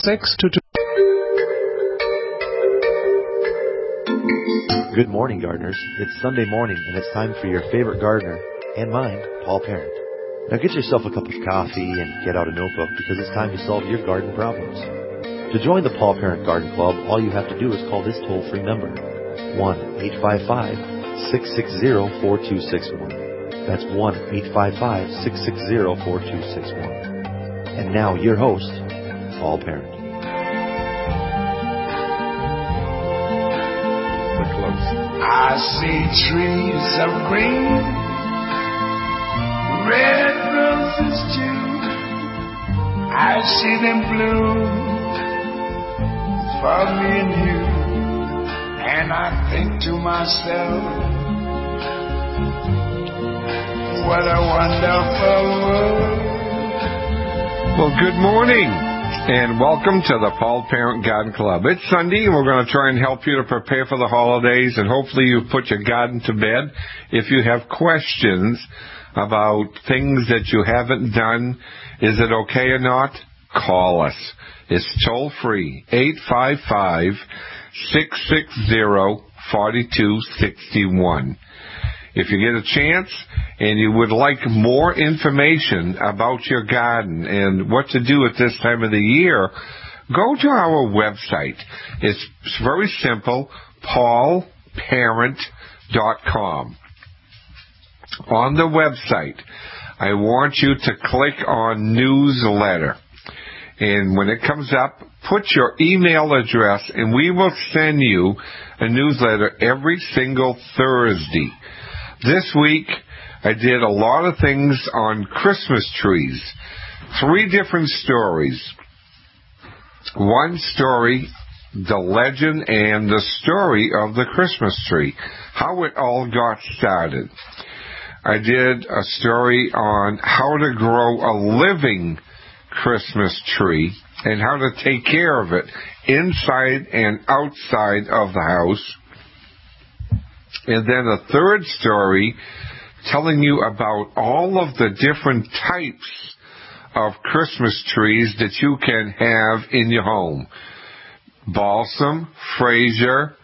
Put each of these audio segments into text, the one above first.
622. Good morning, gardeners. It's Sunday morning, and it's time for your favorite gardener, and mine, Paul Parent. Now get yourself a cup of coffee and get out a notebook because it's time to solve your garden problems. To join the Paul Parent Garden Club, all you have to do is call this toll-free number, 1-855-660-4261. That's 1-855-660-4261. And now, your host, Paul Parent. I see trees of green, red roses too. I see them bloom for me and you. And I think to myself, what a wonderful world. Well, good morning, and welcome to the Paul Parent Garden Club. It's Sunday, and we're going to try and help you to prepare for the holidays, and hopefully you've put your garden to bed. If you have questions about things that you haven't done, is it okay or not? Call us. It's toll-free, 855-660-4261. If you get a chance and you would like more information about your garden and what to do at this time of the year, go to our website. It's very simple, paulparent.com. On the website, I want you to click on newsletter. And when it comes up, put your email address and we will send you a newsletter every single Thursday. This week, I did a lot of things on Christmas trees. 3 different stories. One story, the legend and the story of the Christmas tree. How it all got started. I did a story on how to grow a living Christmas tree and how to take care of it inside and outside of the house. And then a third story telling you about all of the different types of Christmas trees that you can have in your home. Balsam, Fraser,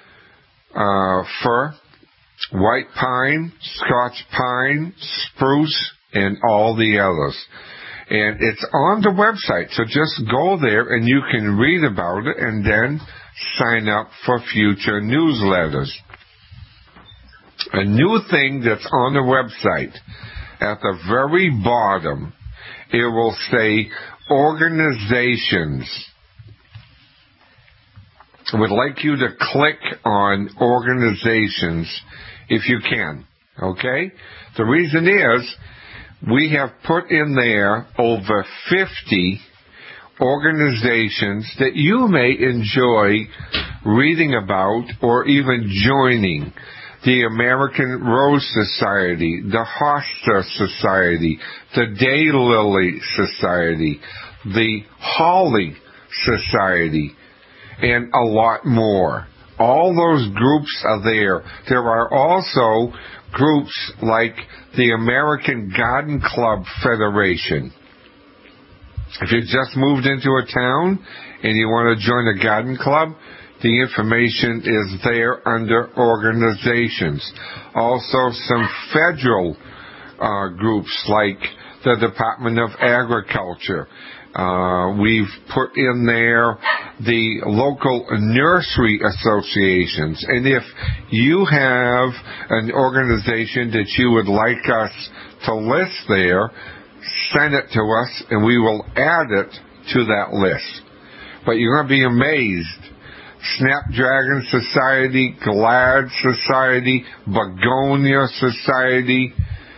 fir, white pine, Scotch pine, spruce, and all the others. And it's on the website, so just go there and you can read about it and then sign up for future newsletters. A new thing that's on the website, at the very bottom, it will say organizations. I would like you to click on organizations if you can, okay? The reason is we have put in there over 50 organizations that you may enjoy reading about or even joining. The American Rose Society, the Hosta Society, the Daylily Society, the Holly Society, and a lot more. All those groups are there. There are also groups like the American Garden Club Federation. If you just moved into a town and you want to join a garden club, the information is there under organizations. Also some federal groups like the Department of Agriculture. We've put in there the local nursery associations. And if you have an organization that you would like us to list there, send it to us and we will add it to that list. But you're going to be amazed. Snapdragon Society, Glad Society, Begonia Society.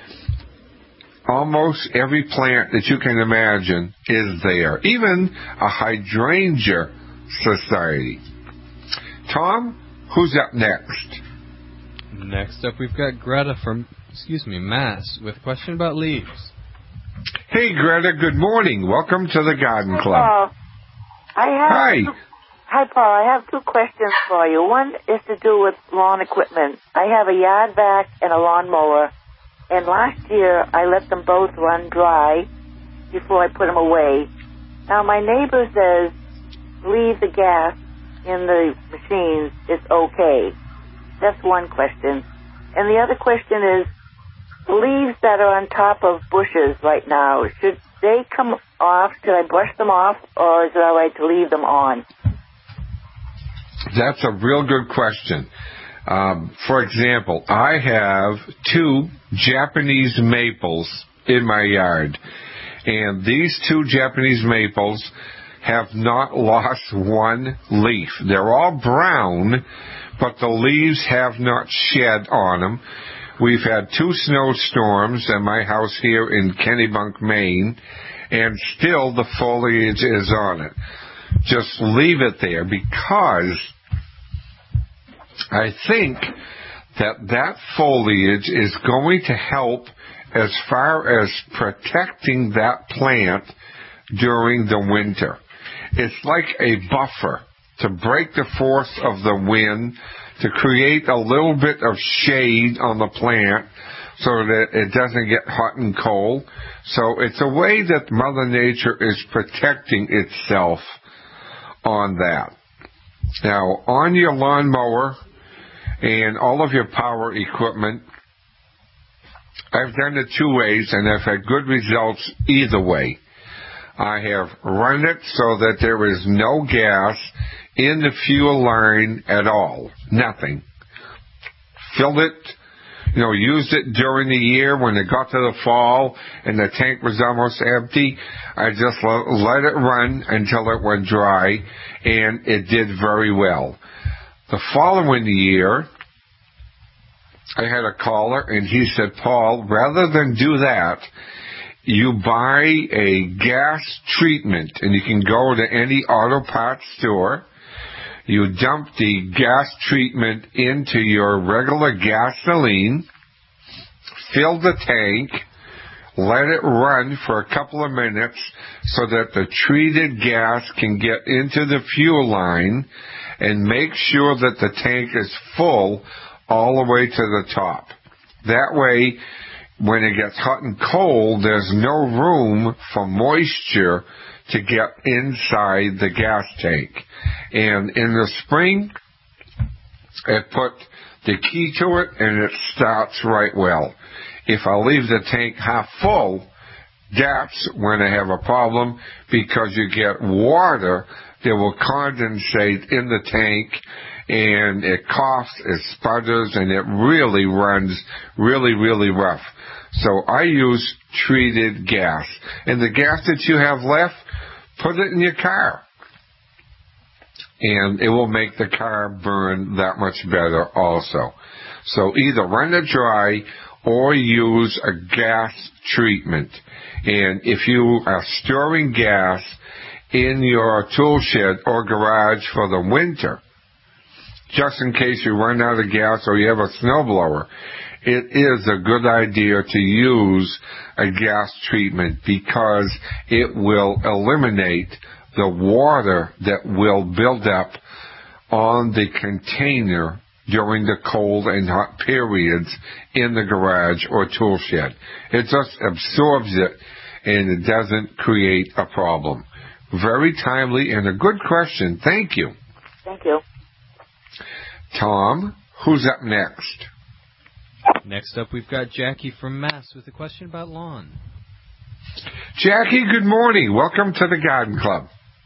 Almost every plant that you can imagine is there. Even a hydrangea society. Tom, who's up next? Next up, we've got Greta from, Mass, with a question about leaves. Hey, Greta, good morning. Welcome to the Garden Club. Hi, Paul. I have 2 questions for you. One is to do with lawn equipment. I have a yard vac and a lawnmower, and last year I let them both run dry before I put them away. Now, my neighbor says leave the gas in the machines is okay? That's one question. And the other question is, the leaves that are on top of bushes right now, should they come off? Should I brush them off, or is it all right to leave them on? That's a real good question. For example, I have 2 Japanese maples in my yard, and these 2 Japanese maples have not lost one leaf. They're all brown, but the leaves have not shed on them. We've had 2 snowstorms at my house here in Kennebunk, Maine, and still the foliage is on it. Just leave it there, because I think that foliage is going to help as far as protecting that plant during the winter. It's like a buffer to break the force of the wind, to create a little bit of shade on the plant so that it doesn't get hot and cold. So it's a way that Mother Nature is protecting itself on that. Now, on your lawnmower and all of your power equipment, I've done it 2 ways, and I've had good results either way. I have run it so that there is no gas in the fuel line at all. Nothing. Filled it, used it during the year when it got to the fall and the tank was almost empty. I just let it run until it went dry, and it did very well. The following year, I had a caller, and he said, Paul, rather than do that, you buy a gas treatment, and you can go to any auto parts store. You dump the gas treatment into your regular gasoline, fill the tank, let it run for a couple of minutes so that the treated gas can get into the fuel line, and make sure that the tank is full all the way to the top. That way, when it gets hot and cold, there's no room for moisture to get inside the gas tank. And in the spring, I put the key to it, and it starts right well. If I leave the tank half full, that's when I have a problem, because you get water that will condensate in the tank, and it coughs, it sputters, and it really runs really, really rough. So I use treated gas. And the gas that you have left, put it in your car. And it will make the car burn that much better also. So either run it dry or use a gas treatment. And if you are storing gas in your tool shed or garage for the winter, just in case you run out of gas or you have a snowblower, it is a good idea to use a gas treatment, because it will eliminate the water that will build up on the container during the cold and hot periods in the garage or tool shed. It just absorbs it, and it doesn't create a problem. Very timely and a good question. Thank you. Thank you. Tom, who's up next? Next up, we've got Jackie from Mass with a question about lawn. Jackie, good morning. Welcome to the Garden Club.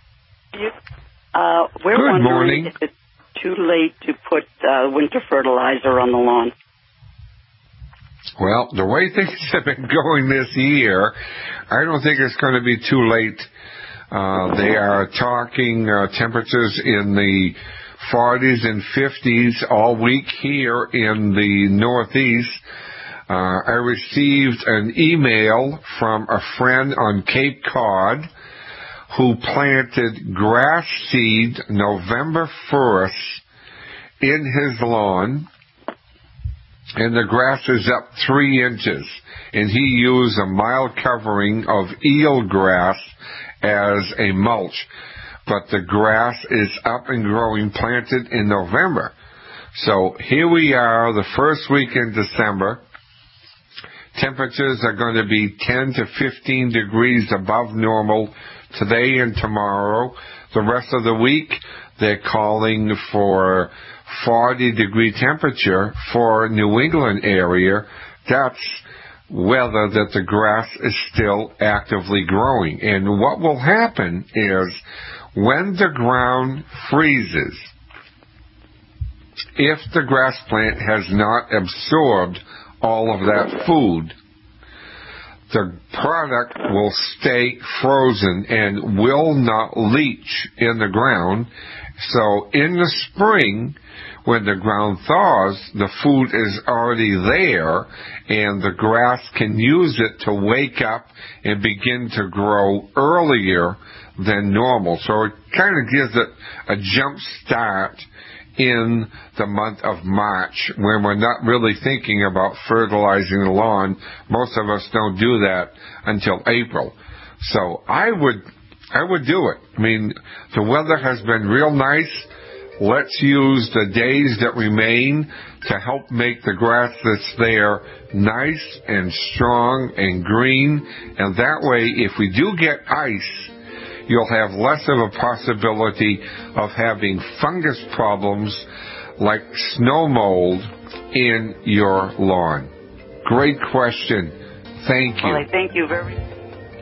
We're good wondering morning. if it's too late to put winter fertilizer on the lawn. Well, the way things have been going this year, I don't think it's going to be too late. They are talking temperatures in the 40s and 50s all week here in the Northeast. I received an email from a friend on Cape Cod who planted grass seed November 1st in his lawn, and the grass is up 3 inches, and he used a mild covering of eelgrass as a mulch. But the grass is up and growing, planted in November. So here we are, the first week in December. Temperatures are going to be 10 to 15 degrees above normal today and tomorrow. The rest of the week, they're calling for 40-degree temperature for New England area. That's weather that the grass is still actively growing. And what will happen is when the ground freezes, if the grass plant has not absorbed all of that food, the product will stay frozen and will not leach in the ground. So in the spring, when the ground thaws, the food is already there, and the grass can use it to wake up and begin to grow earlier than normal. So it kind of gives it a jump start in the month of March, when we're not really thinking about fertilizing the lawn. Most of us don't do that until April. So I would do it. I mean, the weather has been real nice. Let's use the days that remain to help make the grass that's there nice and strong and green. And that way, if we do get ice, you'll have less of a possibility of having fungus problems like snow mold in your lawn. Great question. Thank you. Well, I thank you very much.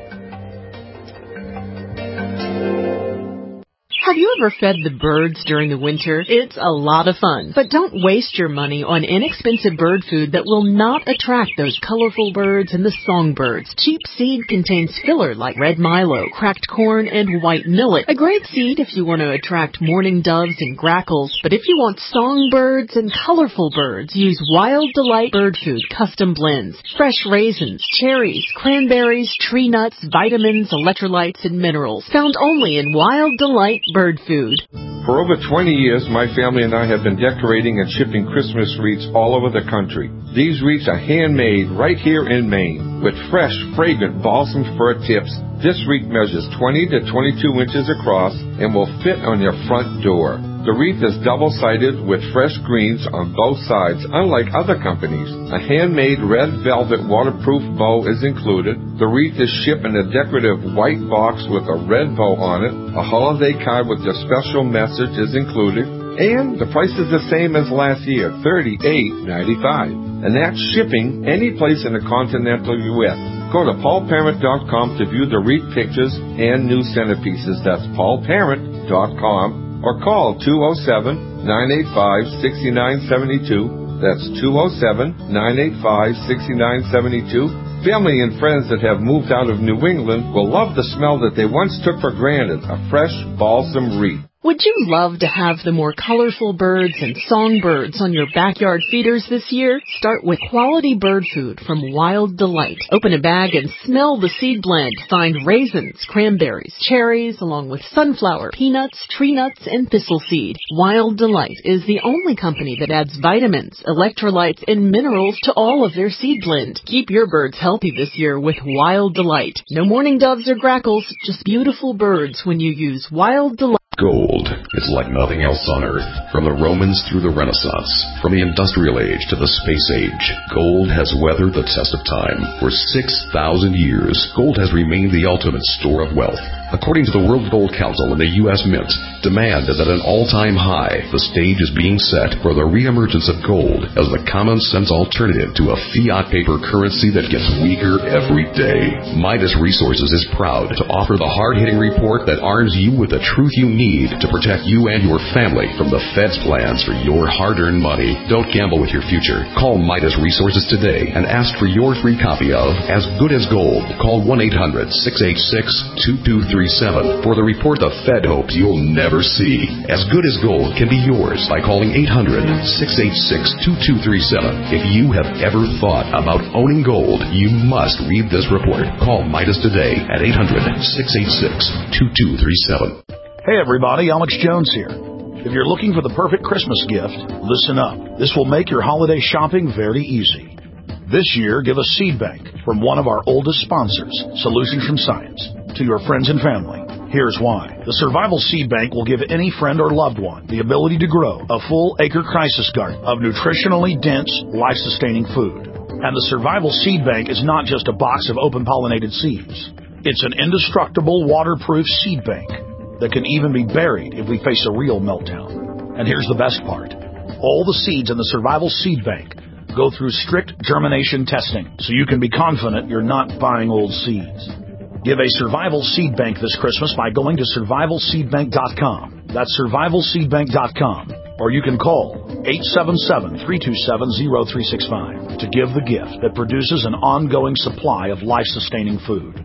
Have you ever fed the birds during the winter? It's a lot of fun. But don't waste your money on inexpensive bird food that will not attract those colorful birds and the songbirds. Cheap seed contains filler like red milo, cracked corn, and white millet. A great seed if you want to attract mourning doves and grackles. But if you want songbirds and colorful birds, use Wild Delight Bird Food Custom Blends. Fresh raisins, cherries, cranberries, tree nuts, vitamins, electrolytes, and minerals. Found only in Wild Delight Bird Food. For over 20 years, my family and I have been decorating and shipping Christmas wreaths all over the country. These wreaths are handmade right here in Maine with fresh, fragrant balsam fir tips. This wreath measures 20 to 22 inches across and will fit on your front door. The wreath is double-sided with fresh greens on both sides, unlike other companies. A handmade red velvet waterproof bow is included. The wreath is shipped in a decorative white box with a red bow on it. A holiday card with a special message is included. And the price is the same as last year, $38.95. And that's shipping any place in the continental U.S. Go to paulparent.com to view the wreath pictures and new centerpieces. That's paulparent.com. Or call 207-985-6972. That's 207-985-6972. Family and friends that have moved out of New England will love the smell that they once took for granted, a fresh balsam wreath. Would you love to have the more colorful birds and songbirds on your backyard feeders this year? Start with quality bird food from Wild Delight. Open a bag and smell the seed blend. Find raisins, cranberries, cherries, along with sunflower, peanuts, tree nuts, and thistle seed. Wild Delight is the only company that adds vitamins, electrolytes, and minerals to all of their seed blend. Keep your birds healthy this year with Wild Delight. No mourning doves or grackles, just beautiful birds when you use Wild Delight. Gold is like nothing else on Earth. From the Romans through the Renaissance, from the Industrial Age to the Space Age, gold has weathered the test of time. For 6,000 years, gold has remained the ultimate store of wealth. According to the World Gold Council and the U.S. Mint, demand is at an all-time high. The stage is being set for the reemergence of gold as the common-sense alternative to a fiat paper currency that gets weaker every day. Midas Resources is proud to offer the hard-hitting report that arms you with the truth you need to protect you and your family from the Fed's plans for your hard-earned money. Don't gamble with your future. Call Midas Resources today and ask for your free copy of As Good as Gold. Call 1-800-686-2237 for the report the Fed hopes you'll never see. As Good as Gold can be yours by calling 800-686-2237. If you have ever thought about owning gold, you must read this report. Call Midas today at 800-686-2237. Hey everybody, Alex Jones here. If you're looking for the perfect Christmas gift, listen up. This will make your holiday shopping very easy. This year, give a seed bank from one of our oldest sponsors, Solutions from Science, to your friends and family. Here's why. The Survival Seed Bank will give any friend or loved one the ability to grow a full acre crisis garden of nutritionally dense, life-sustaining food. And the Survival Seed Bank is not just a box of open-pollinated seeds. It's an indestructible, waterproof seed bank. that can even be buried if we face a real meltdown. And here's the best part. All the seeds in the Survival Seed Bank go through strict germination testing, so you can be confident you're not buying old seeds. Give a Survival Seed Bank this Christmas by going to survivalseedbank.com. That's survivalseedbank.com. Or you can call 877-327-0365 to give the gift that produces an ongoing supply of life-sustaining food.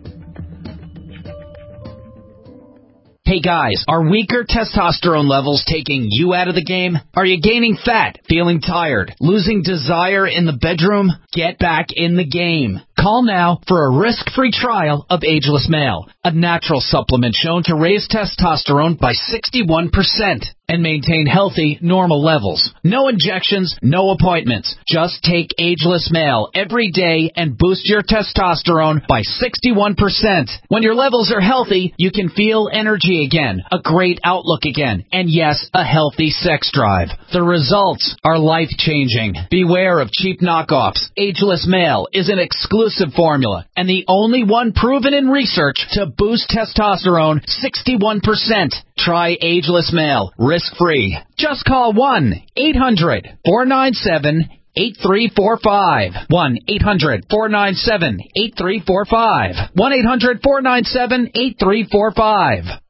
Hey guys, are weaker testosterone levels taking you out of the game? Are you gaining fat, feeling tired, losing desire in the bedroom? Get back in the game. Call now for a risk-free trial of Ageless Male, a natural supplement shown to raise testosterone by 61% and maintain healthy, normal levels. No injections, no appointments. Just take Ageless Male every day and boost your testosterone by 61%. When your levels are healthy, you can feel energy again, a great outlook again, and yes, a healthy sex drive. The results are life-changing. Beware of cheap knockoffs. Ageless Male is an exclusive formula and the only one proven in research to boost testosterone 61%. Try Ageless Male, risk-free. Just call 1-800-497-8345. 1-800-497-8345. 1-800-497-8345.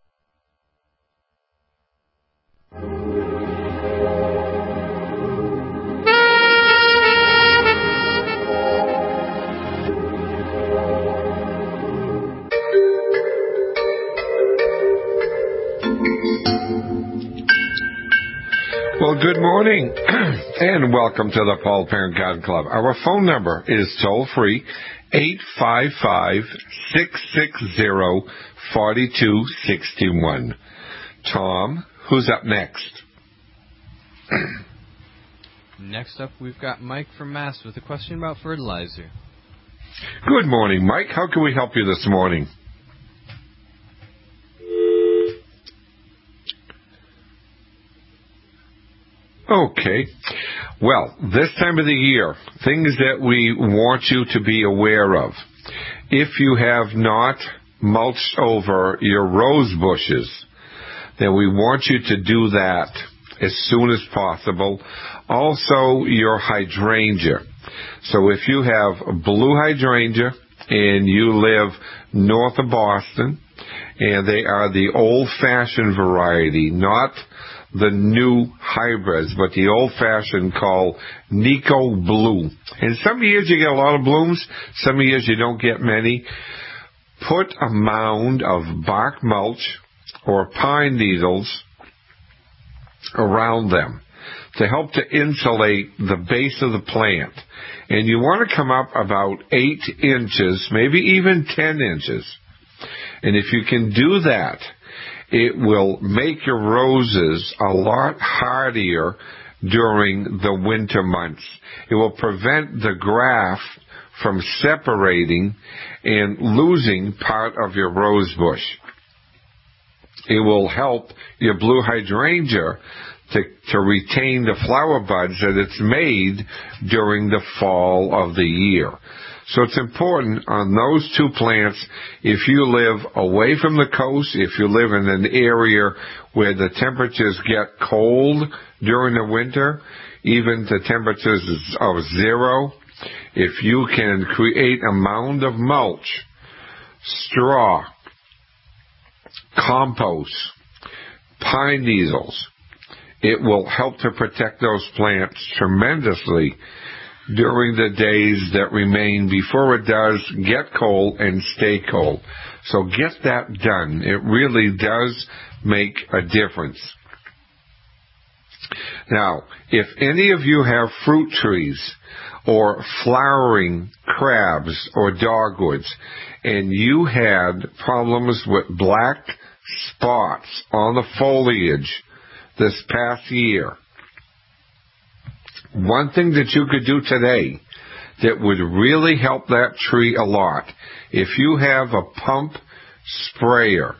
Well, good morning, and welcome to the Paul Parent Garden Club. Our phone number is toll-free, 855-660-4261. Tom, who's up next? Next up, we've got Mike from Mass with a question about fertilizer. Good morning, Mike. How can we help you this morning? Okay. Well, this time of the year, things that we want you to be aware of. If you have not mulched over your rose bushes, then we want you to do that as soon as possible. Also, your hydrangea. So if you have a blue hydrangea and you live north of Boston, and they are the old-fashioned variety, not the new hybrids, but the old-fashioned called Nico Blue. And some years you get a lot of blooms, some years you don't get many. Put a mound of bark mulch or pine needles around them to help to insulate the base of the plant. And you want to come up about 8 inches, maybe even 10 inches. And if you can do that, it will make your roses a lot hardier during the winter months. It will prevent the graft from separating and losing part of your rose bush. It will help your blue hydrangea to retain the flower buds that it's made during the fall of the year. So it's important on those two plants, if you live away from the coast, if you live in an area where the temperatures get cold during the winter, even to temperatures of 0, if you can create a mound of mulch, straw, compost, pine needles, it will help to protect those plants tremendously during the days that remain before it does get cold and stay cold. So get that done. It really does make a difference. Now, if any of you have fruit trees or flowering crabs or dogwoods, and you had problems with black spots on the foliage this past year, one thing that you could do today that would really help that tree a lot, if you have a pump sprayer,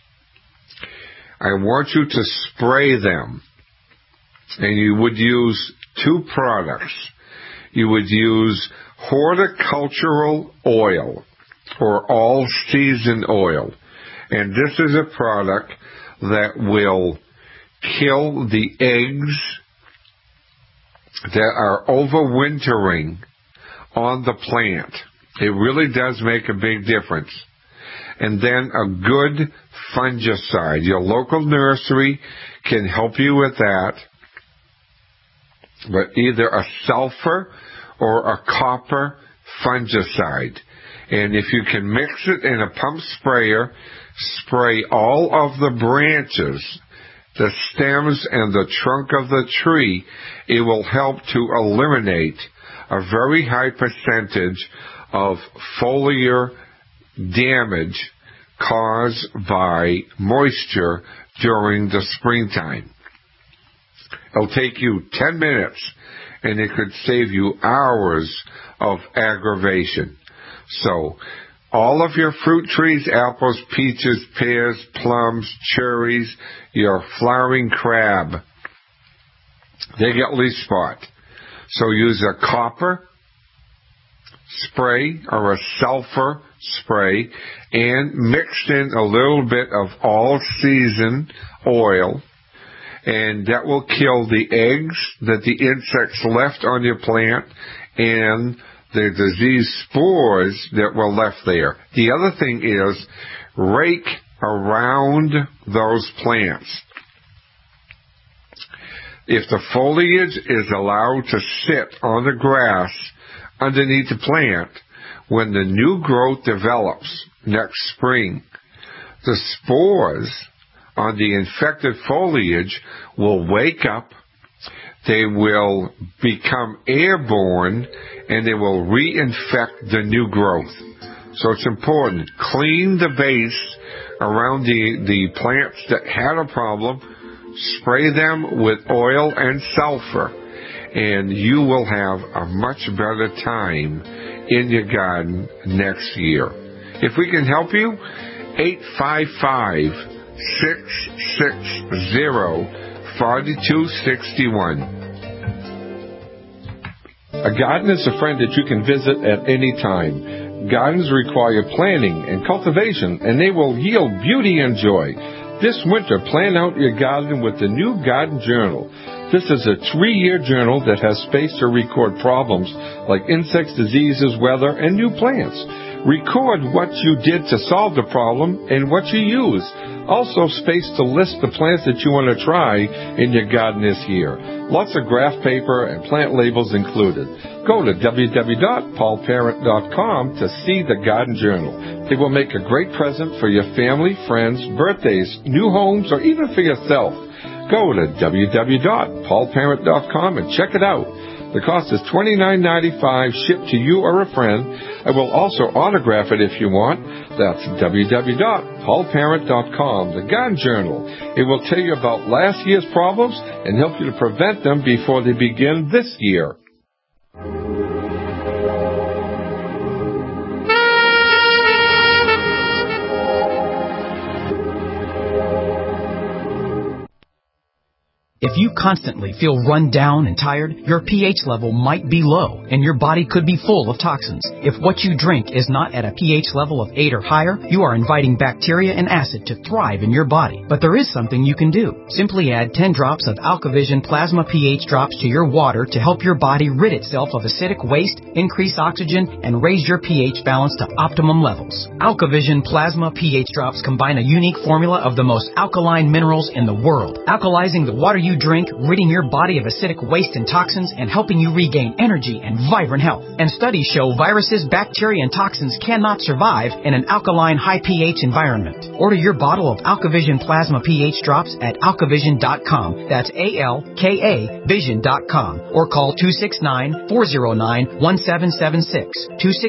I want you to spray them, and you would use 2 products. You would use horticultural oil or all-season oil, and this is a product that will kill the eggs that are overwintering on the plant. It really does make a big difference. And then a good fungicide. Your local nursery can help you with that. But either a sulfur or a copper fungicide. And if you can mix it in a pump sprayer, spray all of the branches, the stems and the trunk of the tree, it will help to eliminate a very high percentage of foliar damage caused by moisture during the springtime. It'll take you 10 minutes, and it could save you hours of aggravation. So, all of your fruit trees, apples, peaches, pears, plums, cherries, your flowering crab, they get leaf spot. So use a copper spray or a sulfur spray and mix in a little bit of all-season oil, and that will kill the eggs that the insects left on your plant and the disease spores that were left there. The other thing is rake around those plants. If the foliage is allowed to sit on the grass underneath the plant, when the new growth develops next spring, the spores on the infected foliage will wake up, they will become airborne, and they will reinfect the new growth. So it's important. Clean the base around the plants that had a problem, spray them with oil and sulfur, and you will have a much better time in your garden next year. If we can help you, 855-660-4261. A garden is a friend that you can visit at any time. Gardens require planning and cultivation, and they will yield beauty and joy. This winter, plan out your garden with the new Garden Journal. This is a 3-year journal that has space to record problems like insects, diseases, weather, and new plants. Record what you did to solve the problem and what you use. Also space to list the plants that you want to try in your garden this year. Lots of graph paper and plant labels included. Go to www.paulparent.com to see the Garden Journal. It will make a great present for your family, friends, birthdays, new homes, or even for yourself. Go to www.paulparent.com and check it out. The cost is $29.95 shipped to you or a friend. I will also autograph it if you want. That's www.paulparent.com, the Garden Journal. It will tell you about last year's problems and help you to prevent them before they begin this year. If you constantly feel run down and tired, your pH level might be low and your body could be full of toxins. If what you drink is not at a pH level of 8 or higher, you are inviting bacteria and acid to thrive in your body. But there is something you can do. Simply add 10 drops of AlkaVision Plasma pH drops to your water to help your body rid itself of acidic waste, increase oxygen, and raise your pH balance to optimum levels. AlkaVision Plasma pH drops combine a unique formula of the most alkaline minerals in the world, alkalizing the water you drink, ridding your body of acidic waste and toxins, and helping you regain energy and vibrant health. And studies show viruses, bacteria, and toxins cannot survive in an alkaline, high pH environment. Order your bottle of AlkaVision Plasma pH drops at alkavision.com. That's ALKA Vision.com. Or call 269-409-1776.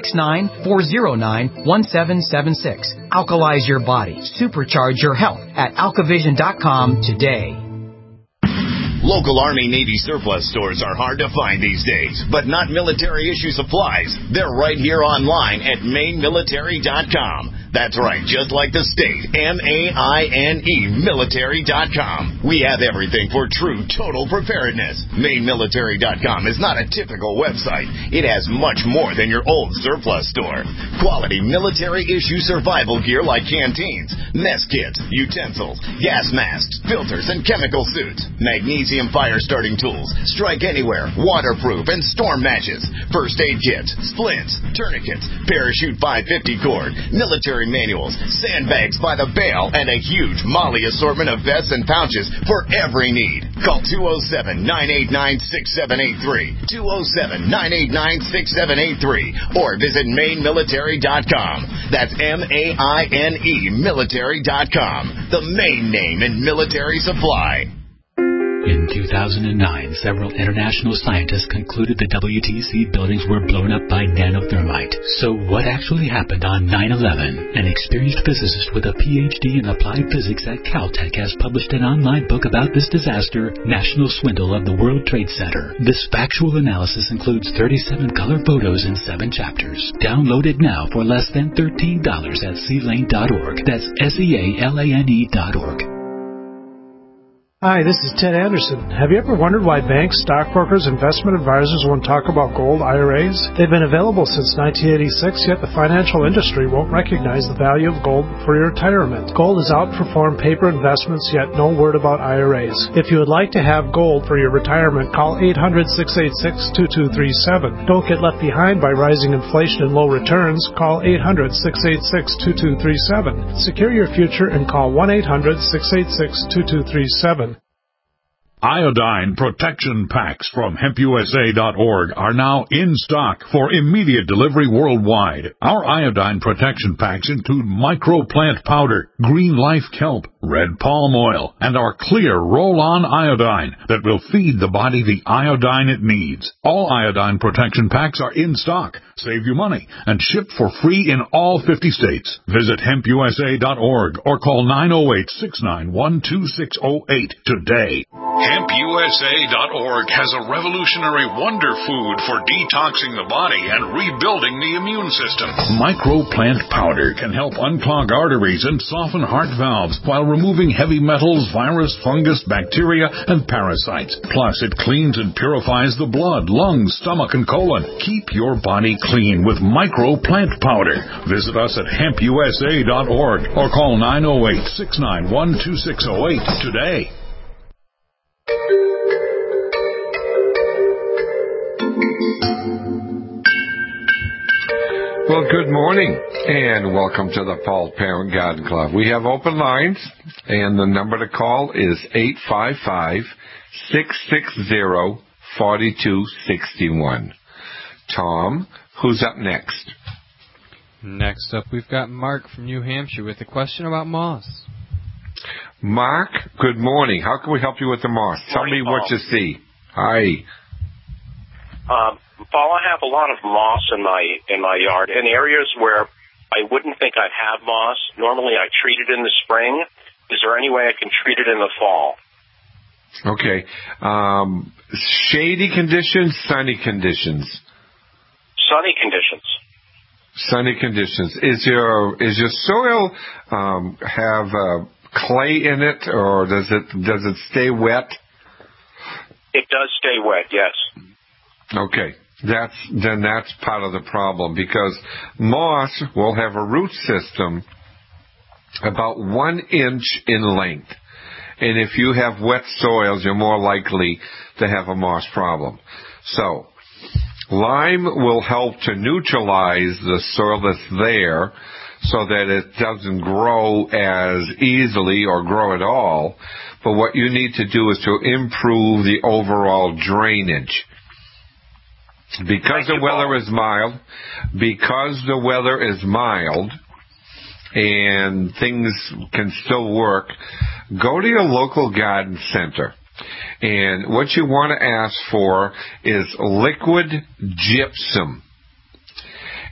269-409-1776. Alkalize your body. Supercharge your health at alkavision.com today. Local Army Navy surplus stores are hard to find these days, but not military issue supplies. They're right here online at mainemilitary.com. That's right, just like the state, MAINE military.com. We have everything for true total preparedness. Mainemilitary.com is not a typical website. It has much more than your old surplus store. Quality military issue survival gear like canteens, mess kits, utensils, gas masks, filters, and chemical suits. Magnesium fire starting tools, strike anywhere, waterproof, and storm matches. First aid kits, splints, tourniquets, parachute 550 cord, military manuals, sandbags by the bale, and a huge Molly assortment of vests and pouches for every need. Call 207-989-6783, 207-989-6783, or visit mainemilitary.com. That's MAINE military.com, the main name in military supply. In 2009, several international scientists concluded the WTC buildings were blown up by nanothermite. So what actually happened on 9/11? An experienced physicist with a PhD in applied physics at Caltech has published an online book about this disaster, National Swindle of the World Trade Center. This factual analysis includes 37 color photos in 7 chapters. Download it now for less than $13 at sealane.org. That's SEALANE.org. Hi, this is Ted Anderson. Have you ever wondered why banks, stockbrokers, investment advisors won't talk about gold IRAs? They've been available since 1986, yet the financial industry won't recognize the value of gold for your retirement. Gold has outperformed paper investments, yet no word about IRAs. If you would like to have gold for your retirement, call 800-686-2237. Don't get left behind by rising inflation and low returns. Call 800-686-2237. Secure your future and call 1-800-686-2237. Iodine protection packs from HempUSA.org are now in stock for immediate delivery worldwide. Our iodine protection packs include microplant powder, green life kelp, red palm oil, and our clear roll-on iodine that will feed the body the iodine it needs. All iodine protection packs are in stock, save you money, and shipped for free in all 50 states. Visit HempUSA.org or call 908-691-2608 today. HempUSA.org has a revolutionary wonder food for detoxing the body and rebuilding the immune system. Microplant powder can help unclog arteries and soften heart valves while removing heavy metals, virus, fungus, bacteria, and parasites. Plus, it cleans and purifies the blood, lungs, stomach, and colon. Keep your body clean with Microplant powder. Visit us at HempUSA.org or call 908-691-2608 today. Well, good morning, and welcome to the Paul Parent Garden Club. We have open lines, and the number to call is 855-660-4261. Tom, who's up next? Next up, we've got Mark from New Hampshire with a question about moss. Mark, good morning. How can we help you with the moss? Tell me what you see. Hi. Paul, I have a lot of moss in my yard, in areas where I wouldn't think I'd have moss. Normally I treat it in the spring. Is there any way I can treat it in the fall? Okay. Shady conditions, sunny conditions? Sunny conditions. Sunny conditions. Is your soil have clay in it, or does it stay wet? It does stay wet, yes. Okay. That's part of the problem, because moss will have a root system about 1 inch in length. And if you have wet soils, you're more likely to have a moss problem. So, lime will help to neutralize the soil that's there so that it doesn't grow as easily or grow at all. But what you need to do is to improve the overall drainage. Because the weather is mild, and things can still work, go to your local garden center. And what you want to ask for is liquid gypsum.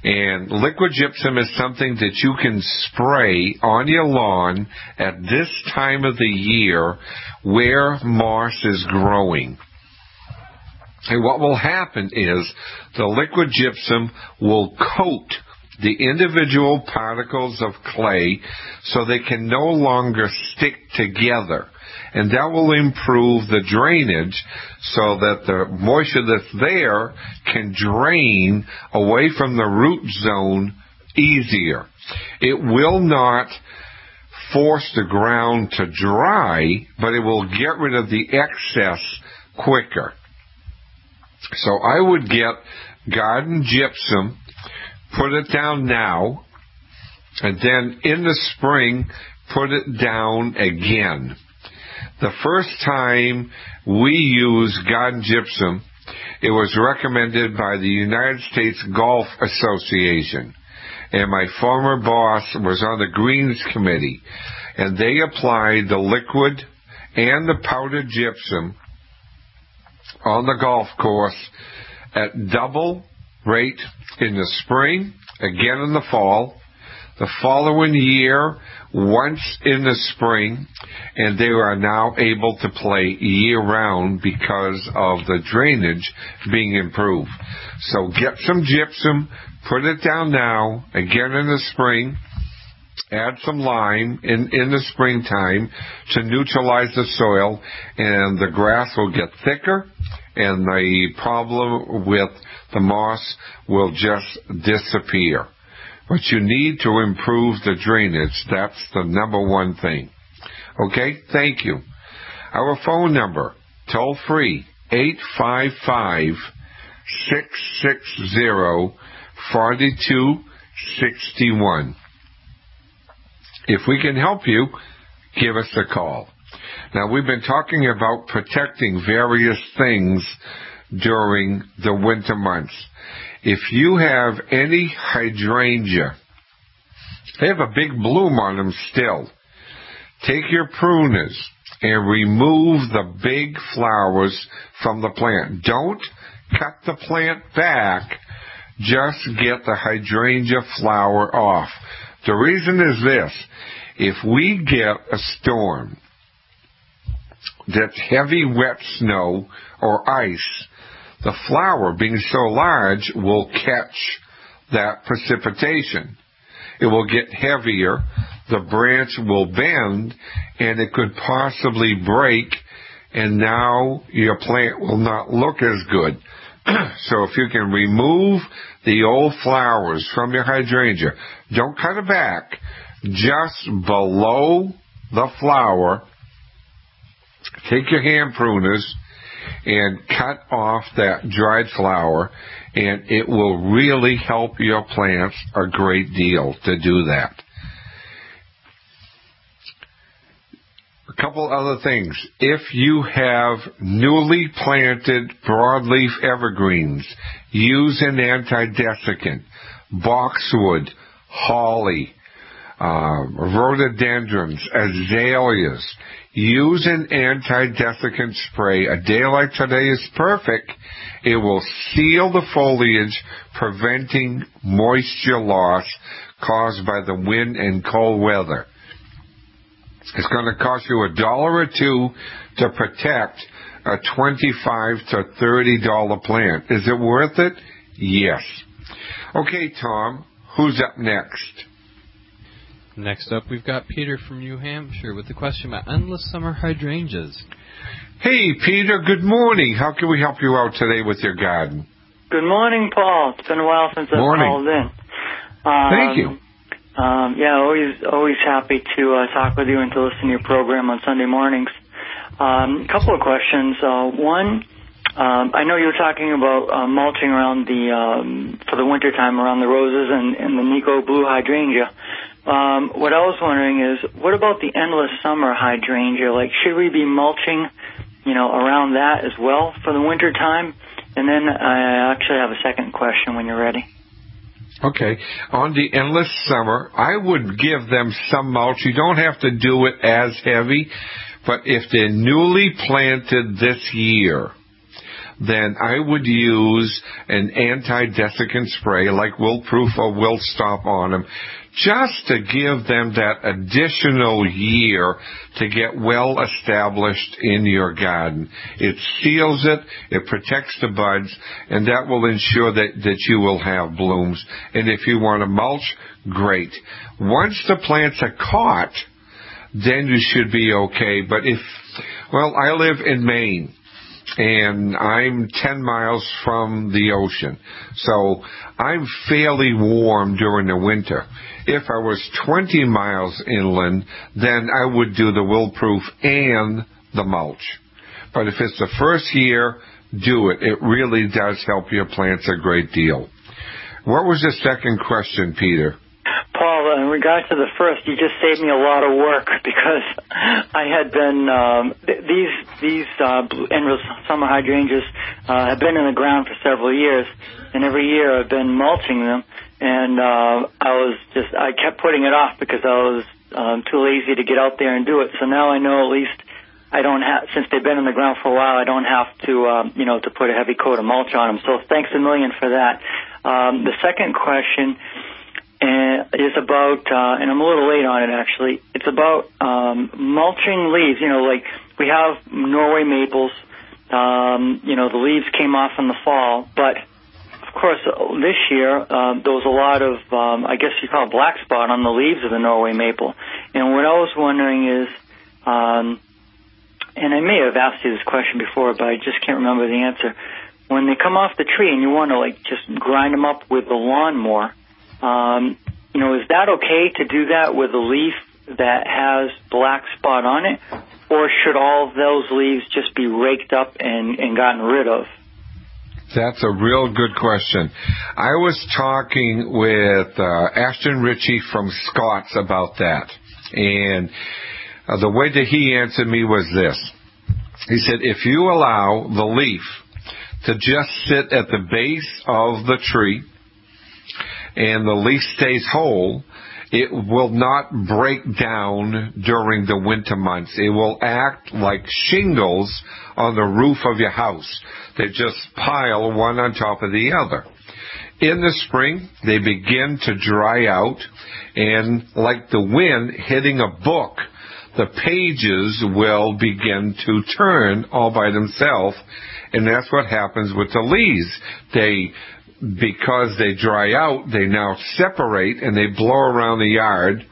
And liquid gypsum is something that you can spray on your lawn at this time of the year where moss is growing. And what will happen is the liquid gypsum will coat the individual particles of clay so they can no longer stick together. And that will improve the drainage so that the moisture that's there can drain away from the root zone easier. It will not force the ground to dry, but it will get rid of the excess quicker. So I would get garden gypsum, put it down now, and then in the spring, put it down again. The first time we used garden gypsum, it was recommended by the United States Golf Association. And my former boss was on the Greens Committee. And they applied the liquid and the powdered gypsum on the golf course at double rate in the spring, again in the fall, the following year, once in the spring, and they are now able to play year-round because of the drainage being improved. So get some gypsum, put it down now, again in the spring, add some lime in the springtime to neutralize the soil, and the grass will get thicker, and the problem with the moss will just disappear. But you need to improve the drainage. That's the number one thing. Okay? Thank you. Our phone number, toll free, 855-660-4261. If we can help you, give us a call. Now, we've been talking about protecting various things during the winter months. If you have any hydrangea, they have a big bloom on them still. Take your pruners and remove the big flowers from the plant. Don't cut the plant back. Just get the hydrangea flower off. The reason is this. If we get a storm that's heavy wet snow or ice, the flower, being so large, will catch that precipitation. It will get heavier, the branch will bend, and it could possibly break, and now your plant will not look as good. So if you can remove the old flowers from your hydrangea, don't cut it back, just below the flower, take your hand pruners and cut off that dried flower, and it will really help your plants a great deal to do that. A couple other things. If you have newly planted broadleaf evergreens, use an antidesiccant. Boxwood, holly, rhododendrons, azaleas. Use an antidesiccant spray. A day like today is perfect. It will seal the foliage, preventing moisture loss caused by the wind and cold weather. It's going to cost you $1 or $2 to protect a $25 to $30 plant. Is it worth it? Yes. Okay, Tom, who's up next? Next up, we've got Peter from New Hampshire with a question about endless summer hydrangeas. Hey, Peter, good morning. How can we help you out today with your garden? Good morning, Paul. It's been a while since I've called in. Thank you. Always happy to talk with you and to listen to your program on Sunday mornings. A couple of questions. One, I know you were talking about mulching around for the wintertime around the roses and the Nico blue hydrangea. What I was wondering is, what about the endless summer hydrangea? Like, should we be mulching, around that as well for the winter time? And then I actually have a second question when you're ready. Okay. On the endless summer, I would give them some mulch. You don't have to do it as heavy, but if they're newly planted this year, then I would use an anti-desiccant spray like Wilt-Proof or Wilt-Stop on them, just to give them that additional year to get well established in your garden. It seals it, it protects the buds, and that will ensure that you will have blooms. And if you want to mulch, great. Once the plants are caught, then you should be okay. But I live in Maine, and I'm 10 miles from the ocean, so I'm fairly warm during the winter. If I was 20 miles inland, then I would do the Wilt-Proof and the mulch. But if it's the first year, do it. It really does help your plants a great deal. What was the second question, Peter? Paul, in regards to the first, you just saved me a lot of work, because I had been these endless summer hydrangeas have been in the ground for several years, and every year I've been mulching them, and I kept putting it off because I was too lazy to get out there and do it. So now I know at least I don't have, since they've been in the ground for a while, I don't have to to put a heavy coat of mulch on them. So thanks a million for that. The second question is about, and I'm a little late on it actually, it's about mulching leaves. Like we have Norway maples, the leaves came off in the fall, but of course this year there was a lot of, I guess you call it black spot on the leaves of the Norway maple. And what I was wondering is, and I may have asked you this question before, but I just can't remember the answer. When they come off the tree and you want to just grind them up with the lawnmower, is that okay to do that with a leaf that has black spot on it, or should all of those leaves just be raked up and gotten rid of? That's a real good question. I was talking with Ashton Ritchie from Scott's about that, and the way that he answered me was this. He said, if you allow the leaf to just sit at the base of the tree and the leaf stays whole, it will not break down during the winter months. It will act like shingles on the roof of your house. They just pile one on top of the other. In the spring, they begin to dry out, and like the wind hitting a book, the pages will begin to turn all by themselves, and that's what happens with the leaves. Because they dry out, they now separate and they blow around the yard,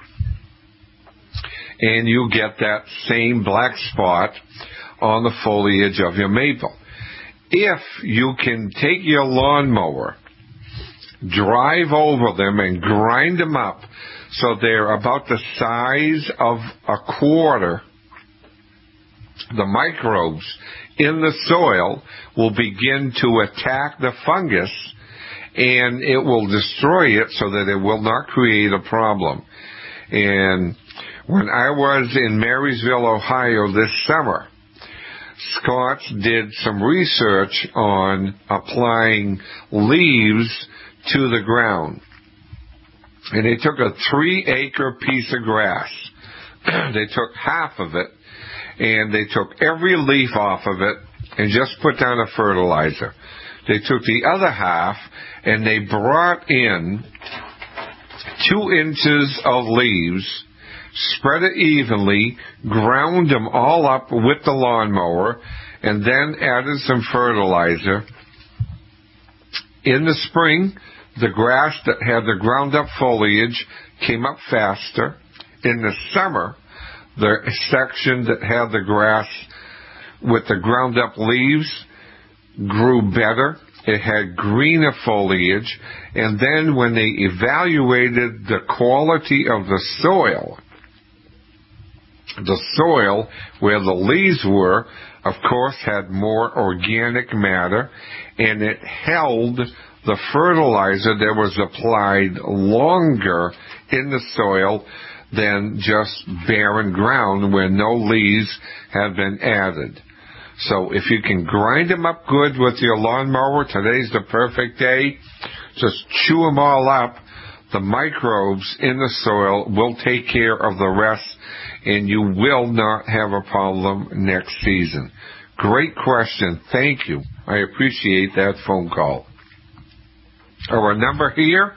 and you get that same black spot on the foliage of your maple. If you can take your lawnmower, drive over them and grind them up so they're about the size of a quarter, the microbes in the soil will begin to attack the fungus, and it will destroy it so that it will not create a problem. And when I was in Marysville, Ohio this summer, Scotts did some research on applying leaves to the ground. And they took a 3-acre piece of grass. They took half of it, and they took every leaf off of it and just put down a fertilizer. They took the other half and they brought in 2 inches of leaves, spread it evenly, ground them all up with the lawnmower, and then added some fertilizer. In the spring, the grass that had the ground up foliage came up faster. In the summer, the section that had the grass with the ground up leaves grew better. It had greener foliage. And then when they evaluated the quality of the soil where the leaves were, of course, had more organic matter, and it held the fertilizer that was applied longer in the soil than just barren ground where no leaves have been added. So if you can grind them up good with your lawnmower, today's the perfect day. Just chew them all up. The microbes in the soil will take care of the rest, and you will not have a problem next season. Great question. Thank you. I appreciate that phone call. Our number here,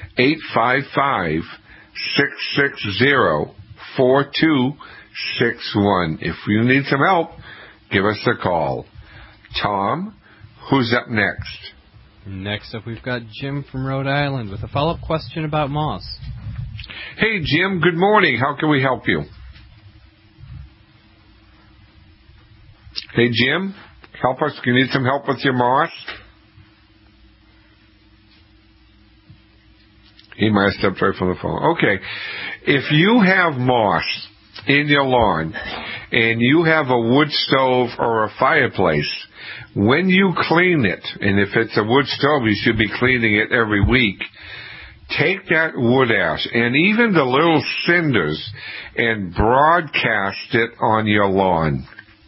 855-660-4261. If you need some help, give us a call. Tom, who's up next? Next up, we've got Jim from Rhode Island with a follow-up question about moss. Hey, Jim, good morning. How can we help you? Hey, Jim, help us. You need some help with your moss? He might have stepped right from the phone. Okay. If you have moss in your lawn and you have a wood stove or a fireplace, when you clean it, and if it's a wood stove, you should be cleaning it every week, take that wood ash and even the little cinders and broadcast it on your lawn.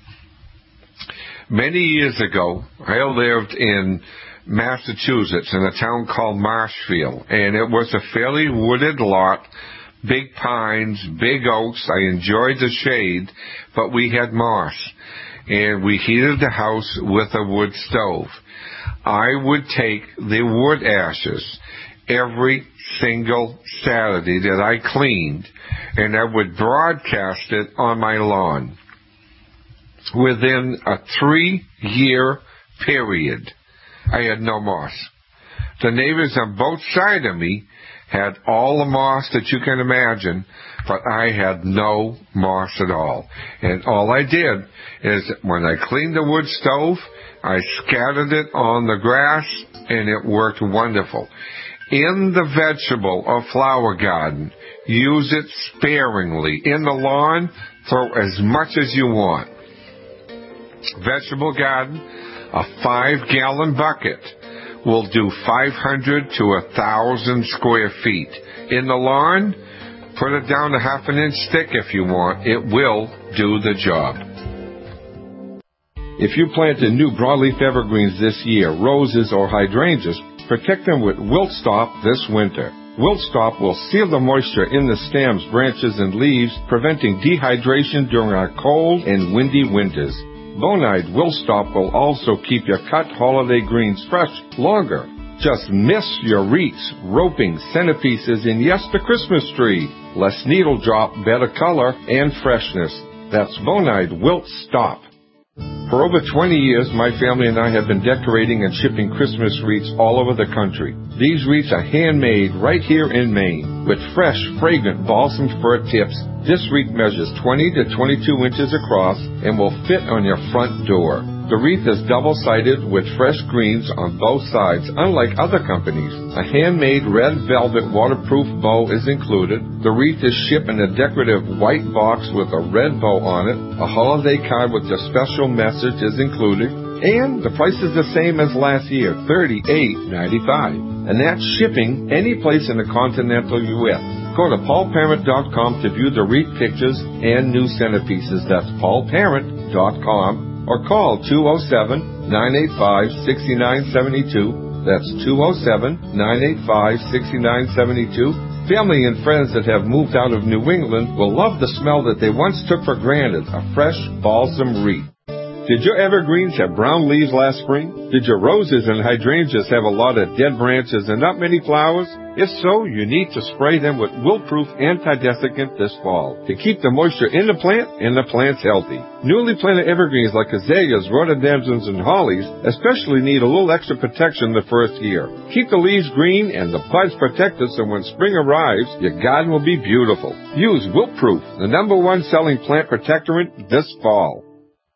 Many years ago, I lived in Massachusetts in a town called Marshfield, and it was a fairly wooded lot, big pines, big oaks. I enjoyed the shade, but we had moss, and we heated the house with a wood stove. I would take the wood ashes every single Saturday that I cleaned, and I would broadcast it on my lawn. Within a 3-year period, I had no moss. The neighbors on both sides of me had all the moss that you can imagine, but I had no moss at all. And all I did is when I cleaned the wood stove, I scattered it on the grass, and it worked wonderful. In the vegetable or flower garden, use it sparingly. In the lawn, throw as much as you want. Vegetable garden, a 5-gallon bucket will do 500 to 1,000 square feet. In the lawn, put it down to half-an-inch thick if you want. It will do the job. If you planted new broadleaf evergreens this year, roses or hydrangeas, protect them with Wilt Stop this winter. Wilt Stop will seal the moisture in the stems, branches, and leaves, preventing dehydration during our cold and windy winters. Bonide Wilt Stop will also keep your cut holiday greens fresh longer. Just miss your wreaths, roping, centerpieces, and yes, the Christmas tree. Less needle drop, better color, and freshness. That's Bonide Wilt Stop. For over 20 years, my family and I have been decorating and shipping Christmas wreaths all over the country. These wreaths are handmade right here in Maine with fresh, fragrant balsam fir tips. This wreath measures 20 to 22 inches across and will fit on your front door. The wreath is double-sided with fresh greens on both sides, unlike other companies. A handmade red velvet waterproof bow is included. The wreath is shipped in a decorative white box with a red bow on it. A holiday card with a special message is included. And the price is the same as last year, $38.95. And that's shipping any place in the continental U.S. Go to paulparent.com to view the wreath pictures and new centerpieces. That's paulparent.com. Or call 207-985-6972. That's 207-985-6972. Family and friends that have moved out of New England will love the smell that they once took for granted, a fresh balsam wreath. Did your evergreens have brown leaves last spring? Did your roses and hydrangeas have a lot of dead branches and not many flowers? If so, you need to spray them with Wilt-Proof anti-desiccant this fall to keep the moisture in the plant and the plants healthy. Newly planted evergreens like azaleas, rhododendrons, and hollies especially need a little extra protection the first year. Keep the leaves green and the buds protected so when spring arrives, your garden will be beautiful. Use Wilt-Proof, the #1 selling plant protectorant this fall.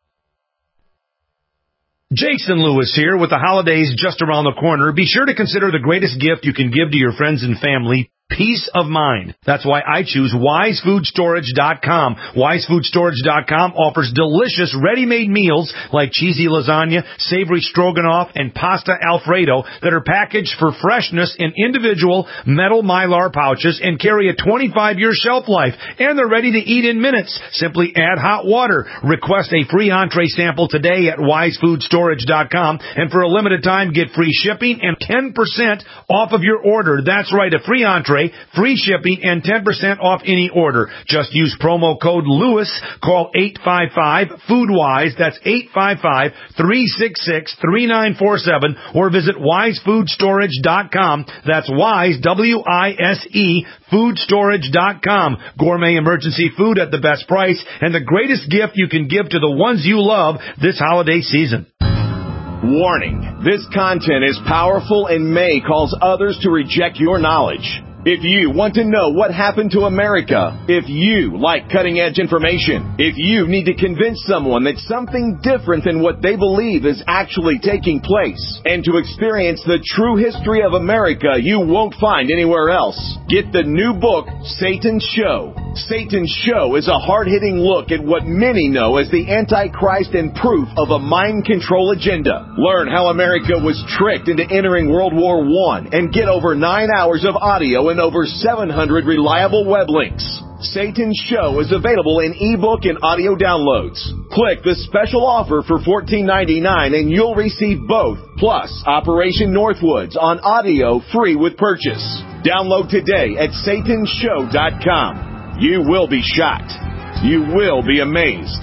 Jason Lewis here with the holidays just around the corner. Be sure to consider the greatest gift you can give to your friends and family. Peace of mind. That's why I choose WiseFoodStorage.com. WiseFoodStorage.com offers delicious ready-made meals like cheesy lasagna, savory stroganoff, and pasta Alfredo that are packaged for freshness in individual metal Mylar pouches and carry a 25-year shelf life. And they're ready to eat in minutes. Simply add hot water. Request a free entree sample today at WiseFoodStorage.com. And for a limited time, get free shipping and 10% off of your order. That's right, a free entree tray, free shipping, and 10% off any order. Just use promo code LEWIS. Call 855-FOODWISE. That's 855-366-3947. Or visit WiseFoodStorage.com. That's Wise, W-I-S-E, foodstorage.com. Gourmet emergency food at the best price and the greatest gift you can give to the ones you love this holiday season. Warning, this content is powerful and may cause others to reject your knowledge. If you want to know what happened to America, if you like cutting-edge information, if you need to convince someone that something different than what they believe is actually taking place, and to experience the true history of America you won't find anywhere else, get the new book, Satan's Show. Satan's Show is a hard-hitting look at what many know as the Antichrist and proof of a mind control agenda. Learn how America was tricked into entering World War I and get over 9 hours of audio and over 700 reliable web links. Satan's Show is available in ebook and audio downloads. Click the special offer for $14.99 and you'll receive both, plus Operation Northwoods on audio free with purchase. Download today at satanshow.com. You will be shocked. You will be amazed.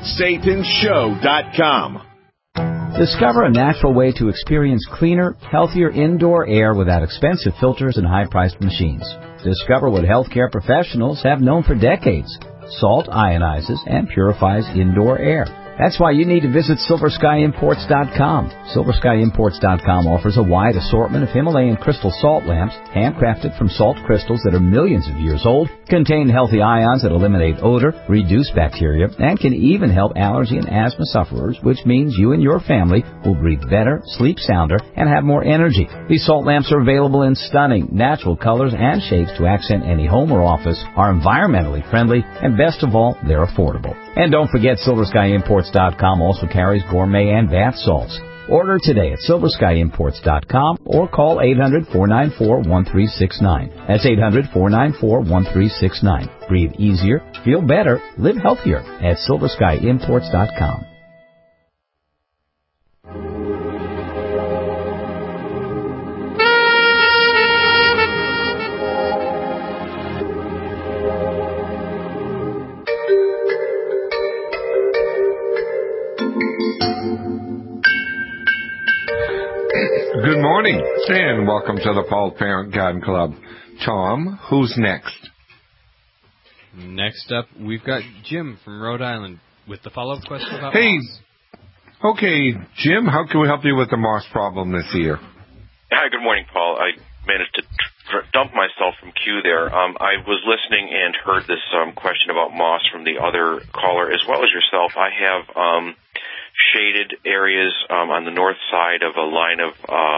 satanshow.com. Discover a natural way to experience cleaner, healthier indoor air without expensive filters and high-priced machines. Discover what healthcare professionals have known for decades. Salt ionizes and purifies indoor air. That's why you need to visit SilverSkyImports.com. SilverSkyImports.com offers a wide assortment of Himalayan crystal salt lamps, handcrafted from salt crystals that are millions of years old, contain healthy ions that eliminate odor, reduce bacteria, and can even help allergy and asthma sufferers, which means you and your family will breathe better, sleep sounder, and have more energy. These salt lamps are available in stunning, natural colors and shapes to accent any home or office, are environmentally friendly, and best of all, they're affordable. And don't forget, SilverSkyImports.com also carries gourmet and bath salts. Order today at SilverSkyImports.com or call 800-494-1369. That's 800-494-1369. Breathe easier, feel better, live healthier at SilverSkyImports.com. Good morning, and welcome to the Paul Parent Garden Club. Tom, who's next? Next up, we've got Jim from Rhode Island with the follow-up question about moss. Okay, Jim, how can we help you with the moss problem this year? Hi, good morning, Paul. I managed to dump myself from queue there. I was listening and heard this question about moss from the other caller as well as yourself. I have shaded areas on the north side of a line of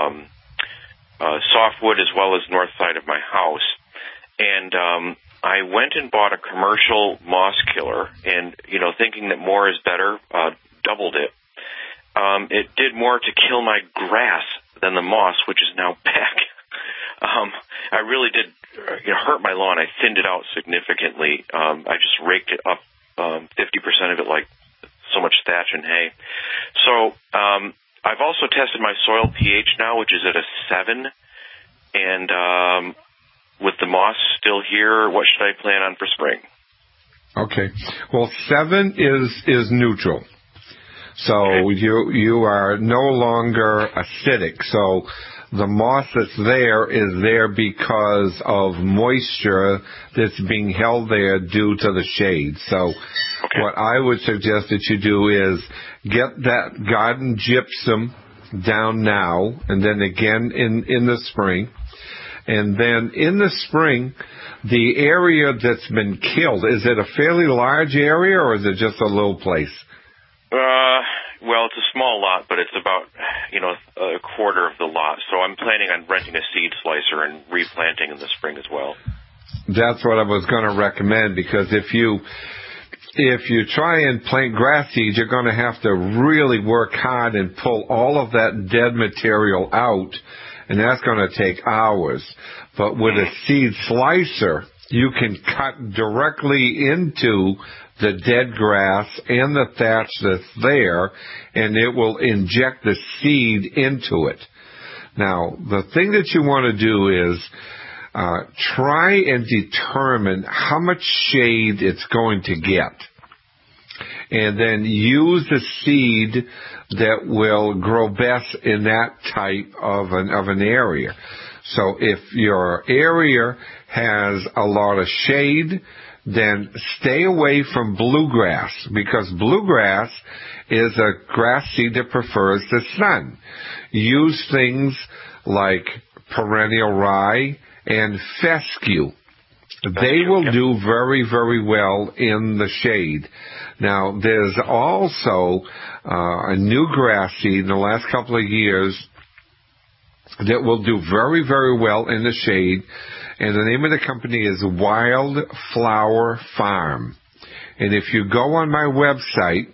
softwood as well as north side of my house. And I went and bought a commercial moss killer and, thinking that more is better, doubled it. It did more to kill my grass than the moss, which is now back. I really did hurt my lawn. I thinned it out significantly. I just raked it up 50% of it like so much thatch and hay. So I've also tested my soil pH now, which is at a 7. And with the moss still here, what should I plan on for spring? Okay. Well, 7 is neutral. So you are no longer acidic. So the moss that's there is there because of moisture that's being held there due to the shade. So what I would suggest that you do is get that garden gypsum down now and then again in the spring. And then in the spring, the area that's been killed, is it a fairly large area or is it just a little place? Well, it's a small lot, but it's about, a quarter of the lot. So I'm planning on renting a seed slicer and replanting in the spring as well. That's what I was going to recommend, because if you try and plant grass seeds, you're going to have to really work hard and pull all of that dead material out, and that's going to take hours. But with a seed slicer, you can cut directly into the dead grass and the thatch that's there, and it will inject the seed into it. Now, the thing that you want to do is, try and determine how much shade it's going to get. And then use the seed that will grow best in that type of an area. So if your area has a lot of shade, then stay away from bluegrass, because bluegrass is a grass seed that prefers the sun. Use things like perennial rye and fescue. They will do very, very well in the shade. Now, there's also a new grass seed in the last couple of years that will do very, very well in the shade, and the name of the company is Wildflower Farm. And if you go on my website,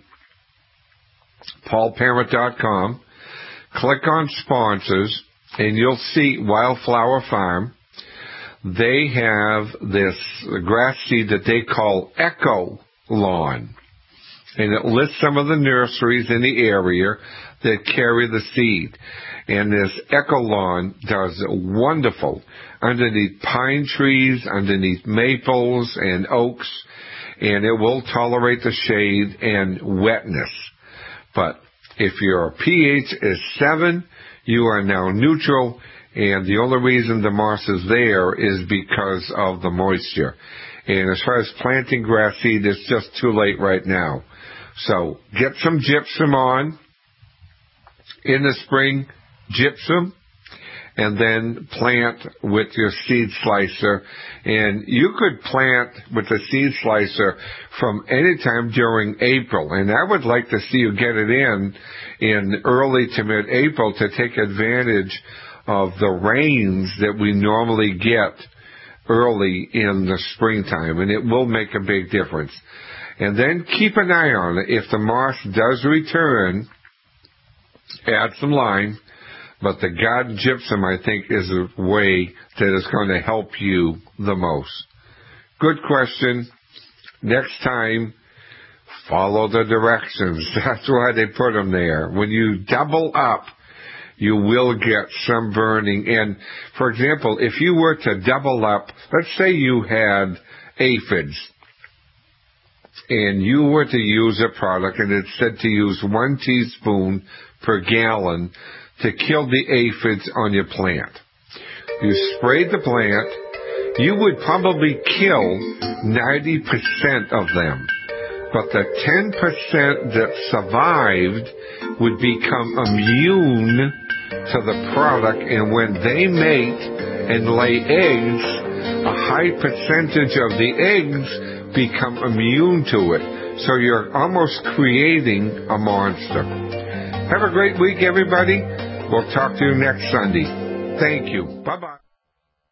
paulparent.com, click on sponsors, and you'll see Wildflower Farm. They have this grass seed that they call Echo Lawn. And it lists some of the nurseries in the area that carry the seed. And this Echo Lawn does wonderful underneath pine trees, underneath maples and oaks, and it will tolerate the shade and wetness. But if your pH is 7, you are now neutral, and the only reason the moss is there is because of the moisture. And as far as planting grass seed, it's just too late right now. So get some gypsum on in the spring, gypsum, and then plant with your seed slicer. And you could plant with the seed slicer from any time during April. And I would like to see you get it in early to mid-April to take advantage of the rains that we normally get early in the springtime. And it will make a big difference. And then keep an eye on it. If the moss does return, add some lime. But the garden gypsum, I think, is a way that is going to help you the most. Good question. Next time, follow the directions. That's why they put them there. When you double up, you will get some burning. And, for example, if you were to double up, let's say you had aphids, and you were to use a product, and it said to use 1 teaspoon per gallon to kill the aphids on your plant. You sprayed the plant, you would probably kill 90% of them. But the 10% that survived would become immune to the product, and when they mate and lay eggs, a high percentage of the eggs become immune to it. So you're almost creating a monster. Have a great week, everybody. We'll talk to you next Sunday. Thank you. Bye-bye.